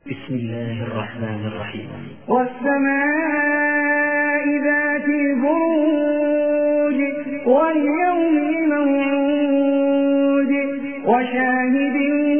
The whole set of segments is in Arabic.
بسم الله الرحمن الرحيم. والسماء ذات البروج واليوم الموعود وشاهد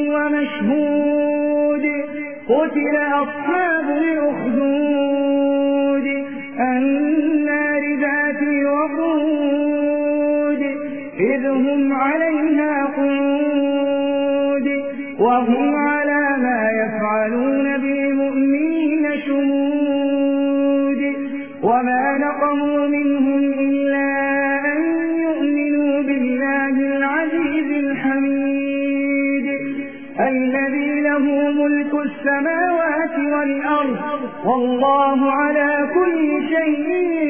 ومشهود قتل أصحاب الأخدود النار ذات الوقود إذ هم عليها قعود وهم على ما يفعلون بالمؤمنين شهود وما نقموا منهم إلا أن يؤمنوا بالله العزيز الحميد الذي له ملك السماوات والأرض والله على كل شيء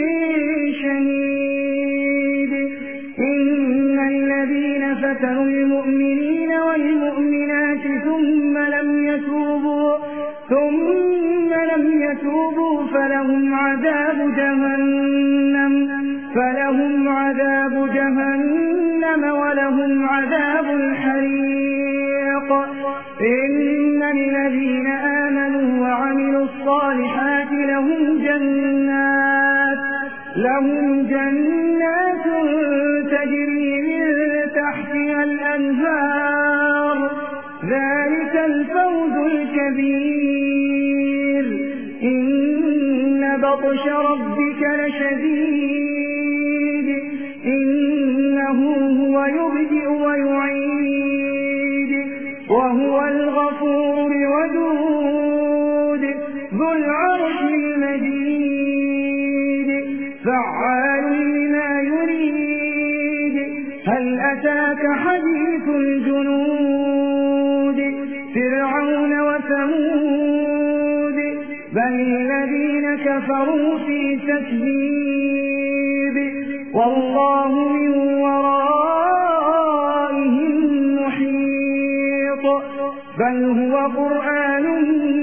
شهيد. إن الذين فتنوا المؤمنين والمؤمنات ثم لم يتوبوا فلهم عذاب جهنم ولهم عذاب الحريق. إن الذين آمنوا وعملوا الصالحات لهم جنات تجري من تحتها الأنهار ذلك الفوز الكبير. إن بطش ربك لشديد إنه هو يبدئ ويعيد وهو الغفور الودود ذو العرش المجيد فعال لما يريد. هل أتاك حديث الجنود فرعون وثمود بل الذين كفروا في تكذيب والله من ورائهم محيط بل هو قرآن